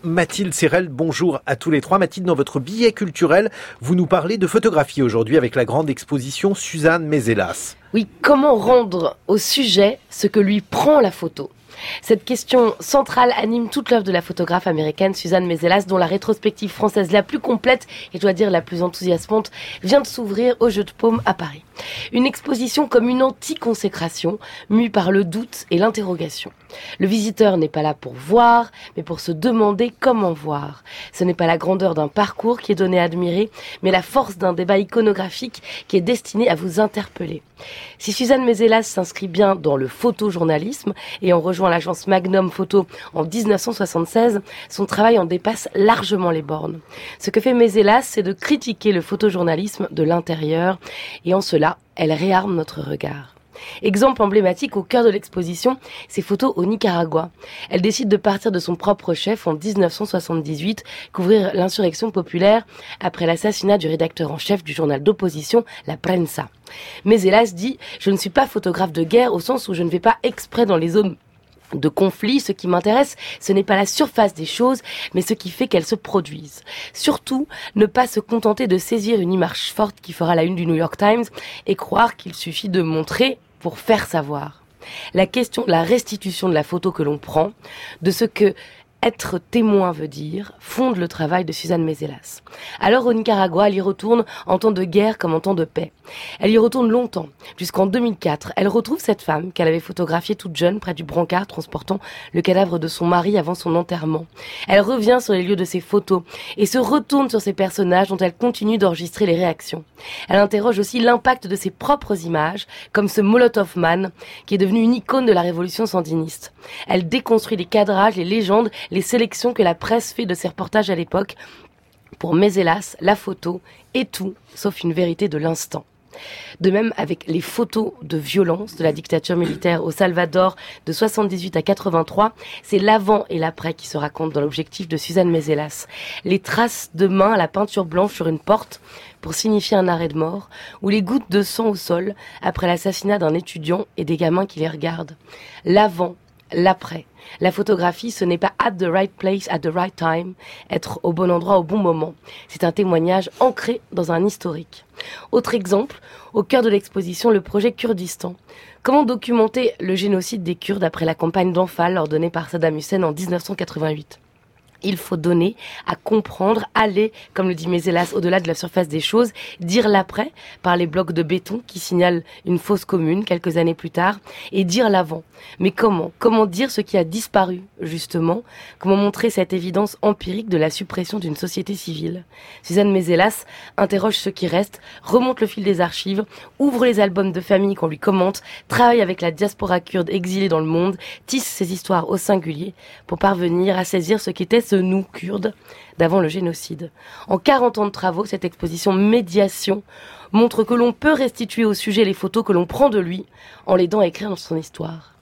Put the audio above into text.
Mathilde Serrel, bonjour à tous les trois. Mathilde, dans votre billet culturel, vous nous parlez de photographie aujourd'hui avec la grande exposition Suzanne Mézelas. Oui, comment rendre au sujet ce que lui prend la photo ? Cette question centrale anime toute l'œuvre de la photographe américaine Suzanne Mézelas, dont la rétrospective française la plus complète et je dois dire la plus enthousiasmante vient de s'ouvrir au Jeu de Paume à Paris. Une exposition comme une anti-consécration, mue par le doute et l'interrogation. Le visiteur n'est pas là pour voir, mais pour se demander comment voir. Ce n'est pas la grandeur d'un parcours qui est donnée à admirer, mais la force d'un débat iconographique qui est destiné à vous interpeller. Si Suzanne Mézelas s'inscrit bien dans le photojournalisme et en rejoint l'agence Magnum Photo en 1976, son travail en dépasse largement les bornes. Ce que fait Mézelas, c'est de critiquer le photojournalisme de l'intérieur et en cela, elle réarme notre regard. Exemple emblématique au cœur de l'exposition, ses photos au Nicaragua. Elle décide de partir de son propre chef en 1978, couvrir l'insurrection populaire après l'assassinat du rédacteur en chef du journal d'opposition, La Prensa. Mézelas dit « Je ne suis pas photographe de guerre au sens où je ne vais pas exprès dans les zones de conflit. Ce qui m'intéresse, ce n'est pas la surface des choses, mais ce qui fait qu'elles se produisent. Surtout, ne pas se contenter de saisir une image forte qui fera la une du New York Times et croire qu'il suffit de montrer pour faire savoir. La question de la restitution de la photo que l'on prend, de ce que être témoin veut dire, fonde le travail de Suzanne Mézelas. Alors au Nicaragua, elle y retourne en temps de guerre comme en temps de paix. Elle y retourne longtemps, jusqu'en 2004. Elle retrouve cette femme qu'elle avait photographiée toute jeune près du brancard transportant le cadavre de son mari avant son enterrement. Elle revient sur les lieux de ses photos et se retourne sur ces personnages dont elle continue d'enregistrer les réactions. Elle interroge aussi l'impact de ses propres images, comme ce Molotov Man, qui est devenu une icône de la révolution sandiniste. Elle déconstruit les cadrages, les légendes, les sélections que la presse fait de ses reportages à l'époque. Pour Mézelas, la photo est tout, sauf une vérité de l'instant. De même avec les photos de violence de la dictature militaire au Salvador de 78 à 83, c'est l'avant et l'après qui se racontent dans l'objectif de Suzanne Mézelas. Les traces de mains à la peinture blanche sur une porte pour signifier un arrêt de mort, ou les gouttes de sang au sol après l'assassinat d'un étudiant et des gamins qui les regardent. L'avant, l'après. La photographie, ce n'est pas at the right place, at the right time, être au bon endroit au bon moment. C'est un témoignage ancré dans un historique. Autre exemple, au cœur de l'exposition, le projet Kurdistan. Comment documenter le génocide des Kurdes après la campagne d'Anfal ordonnée par Saddam Hussein en 1988 ? Il faut donner à comprendre, aller, comme le dit Mézelas, au-delà de la surface des choses, dire l'après par les blocs de béton qui signalent une fosse commune quelques années plus tard, et dire l'avant. Mais comment ? Comment dire ce qui a disparu, justement ? Comment montrer cette évidence empirique de la suppression d'une société civile ? Suzanne Mézelas interroge ce qui reste, remonte le fil des archives, ouvre les albums de famille qu'on lui commente, travaille avec la diaspora kurde exilée dans le monde, tisse ses histoires au singulier pour parvenir à saisir ce qu'était ce nous kurdes d'avant le génocide. En 40 ans de travaux, cette exposition Médiation montre que l'on peut restituer au sujet les photos que l'on prend de lui en l'aidant à écrire dans son histoire.